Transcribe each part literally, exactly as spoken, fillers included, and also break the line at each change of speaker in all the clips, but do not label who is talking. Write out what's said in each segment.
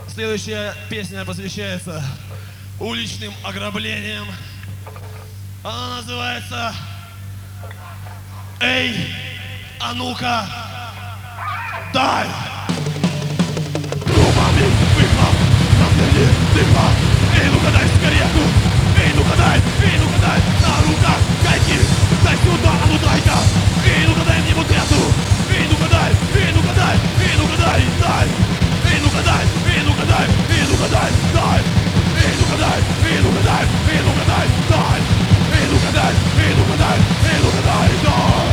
Следующая песня посвящается уличным ограблениям. Она называется «Эй, а ну-ка, дай!» Трубами выхлоп, разверни дыхлоп. Эй, ну-ка дай сигарету, эй, ну-ка дай, эй, ну-ка дай. На руках гайки, дай сюда, а ну дай-ка. Эй, ну-ка дай мне вот эту. Эй, ну-ка дай, эй, ну-ка дай, эй, ну-ка дай, дай. Эй, ну-ка дай, эй, ну-ка дай, эй, ну-ка дай, дай. Эй, ну-ка дай, эй, ну-ка дай, эй, ну-ка дай, дай. Эй, ну-ка дай, эй, ну-ка дай, эй, ну-ка дай, дай.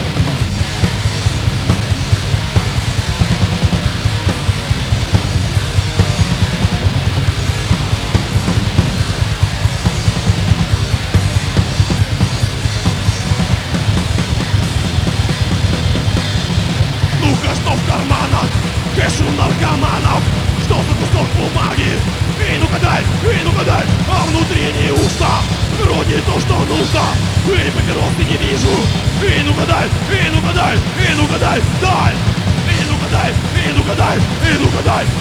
Ну-ка, что в карманах? Кэш у наркоманов. Что за кусок бумаги? Эй, ну-ка дай, эй, ну-ка дай. А внутри не уста. Вроде то, что нужно. Эй, папиросы не вижу. Эй, ну-ка дай, эй, ну-ка дай, эй, ну-ка дай, дай. Эй, ну-ка дай, эй, ну-ка дай, эй, ну-ка дай,